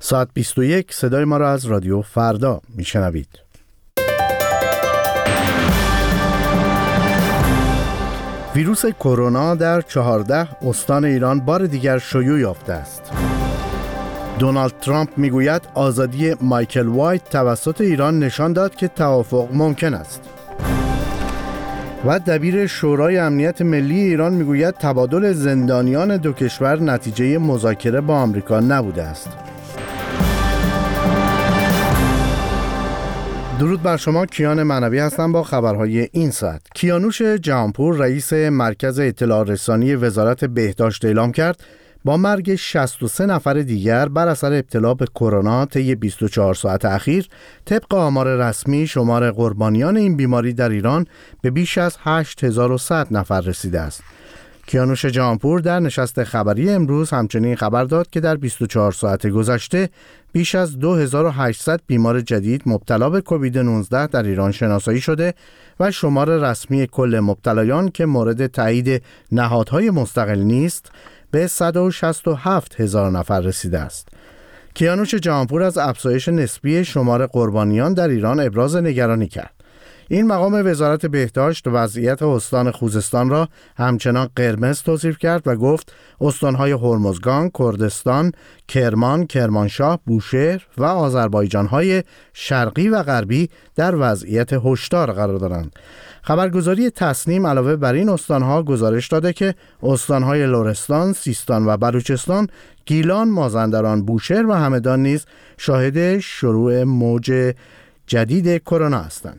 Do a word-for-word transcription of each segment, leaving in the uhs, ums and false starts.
ساعت بیست و یک صدای ما را از رادیو فردا میشنوید. ویروس کرونا در چهارده استان ایران بار دیگر شیوع یافته است. دونالد ترامپ میگوید آزادی مایکل وایت توسط ایران نشان داد که توافق ممکن است. و دبیر شورای امنیت ملی ایران میگوید تبادل زندانیان دو کشور نتیجه مذاکره با آمریکا نبوده است. درود بر شما، کیان معنوی هستم با خبرهای این ساعت. کیانوش جهانپور رئیس مرکز اطلاع رسانی وزارت بهداشت اعلام کرد با مرگ شصت و سه نفر دیگر بر اثر ابتلا به کرونا طی بیست و چهار ساعت اخیر، طبق آمار رسمی شمار قربانیان این بیماری در ایران به بیش از هشت هزار و صد نفر رسیده است. کیانوش جهانپور در نشست خبری امروز همچنین خبر داد که در بیست و چهار ساعت گذشته بیش از دو هزار و هشتصد بیمار جدید مبتلا به کووید نوزده در ایران شناسایی شده و شمار رسمی کل مبتلایان که مورد تایید نهادهای مستقل نیست به صد و شصت و هفت هزار نفر رسیده است. کیانوش جهانپور از افزایش نسبی شمار قربانیان در ایران ابراز نگرانی کرد. این مقام وزارت بهداشت وضعیت استان خوزستان را همچنان قرمز توصیف کرد و گفت استانهای هرمزگان، کردستان، کرمان، کرمانشاه، بوشهر و آذربایجانهای شرقی و غربی در وضعیت هشدار قرار دارند. خبرگزاری تسنیم علاوه بر این استانها گزارش داده که استانهای لرستان، سیستان و بلوچستان، گیلان، مازندران، بوشهر و همدان نیز شاهد شروع موج جدید کرونا هستند.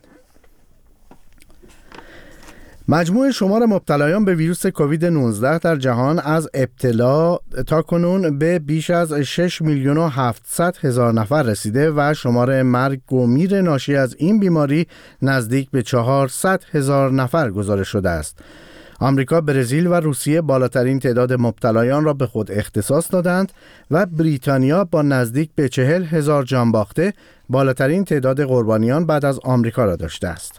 مجموع شمار مبتلایان به ویروس کووید نوزده در جهان از ابتلا تا کنون به بیش از شش میلیون و هفتصد هزار نفر رسیده و شمار مرگ و میر ناشی از این بیماری نزدیک به چهارصد هزار نفر گزارش شده است. آمریکا، برزیل و روسیه بالاترین تعداد مبتلایان را به خود اختصاص دادند و بریتانیا با نزدیک به چهل هزار جان باخته بالاترین تعداد قربانیان بعد از آمریکا را داشته است.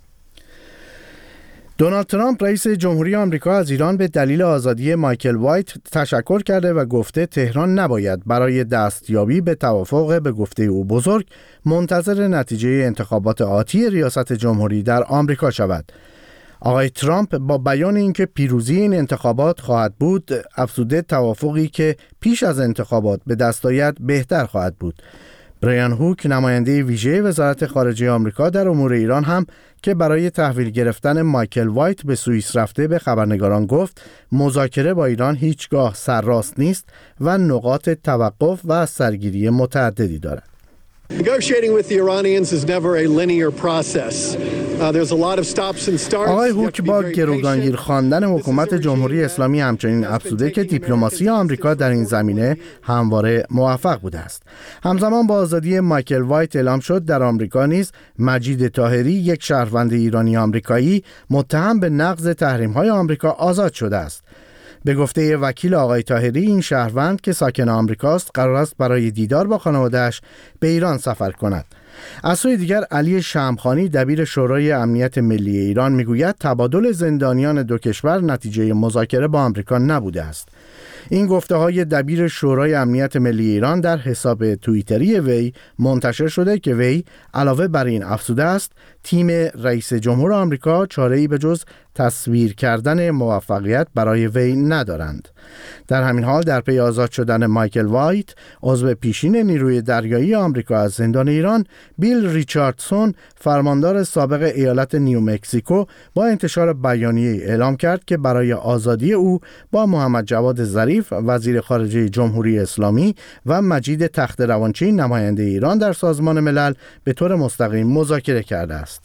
دونالد ترامپ رئیس جمهوری آمریکا از ایران به دلیل آزادی مایکل وایت تشکر کرده و گفته تهران نباید برای دستیابی به توافق به گفته او بزرگ منتظر نتیجه انتخابات آتی ریاست جمهوری در آمریکا شود. آقای ترامپ با بیان اینکه پیروزی این انتخابات خواهد بود، افزوده توافقی که پیش از انتخابات به دست آید بهتر خواهد بود. برایان هوک، نماینده ویژه وزارت خارجه آمریکا در امور ایران هم که برای تحویل گرفتن مایکل وایت به سوئیس رفته به خبرنگاران گفت مذاکره با ایران هیچگاه سرراست نیست و نقاط توقف و سرگیری متعددی دارد. Negotiating with the Iranians is never a linear process. Uh, there's a lot of stops and starts. آقای هوک با گروگانگیر خواندن حکومت جمهوری اسلامی همچنین افزوده که دیپلماسی آمریکا در این زمینه همواره موفق بوده است. همزمان با آزادی مایکل وایت اعلام شد در آمریکا نیز مجید طاهری، یک شهروند ایرانی آمریکایی متهم به نقض تحریم‌های آمریکا، آزاد شده است. به گفته وکیل آقای طاهری، این شهروند که ساکن آمریکاست قرار است برای دیدار با خانواده‌اش به ایران سفر کند. از سوی دیگر علی شمخانی دبیر شورای امنیت ملی ایران میگوید تبادل زندانیان دو کشور نتیجه مذاکره با آمریکا نبوده است. این گفته های دبیر شورای امنیت ملی ایران در حساب توییتری وی منتشر شده که وی علاوه بر این افزوده است تیم رئیس جمهور آمریکا چاره‌ای به جز تصویر کردن موفقیت برای وی ندارند. در همین حال در پی آزاد شدن مایکل وایت، عضو پیشین نیروی دریایی آمریکا از زندان ایران، بیل ریچاردسون، فرماندار سابق ایالت نیومکزیکو، با انتشار بیانیه اعلام کرد که برای آزادی او با محمد جواد ظریف، وزیر خارجه جمهوری اسلامی، و مجید تخت روانچی، نماینده ایران در سازمان ملل، به طور مستقیم مذاکره کرده است.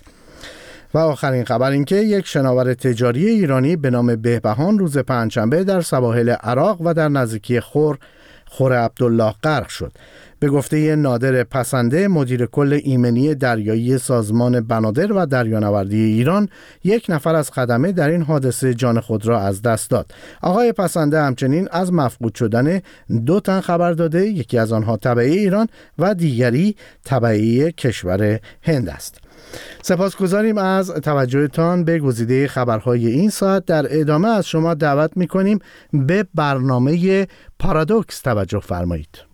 و آخرین خبر این که یک شناور تجاری ایرانی به نام بهبهان روز پنجشنبه در سواحل عراق و در نزدیکی خور خور عبدالله غرق شد. به گفته نادر پسنده، مدیر کل ایمنی دریایی سازمان بنادر و دریانوردی ایران، یک نفر از خدمه در این حادثه جان خود را از دست داد. آقای پسنده همچنین از مفقود شدن دو تن خبر داده، یکی از آنها تبعی ایران و دیگری تبعی کشور هند است. سپاسگزاریم از توجهتان به گزیده خبرهای این ساعت. در ادامه از شما دعوت می‌کنیم به برنامه پارادوکس توجه فرمایید.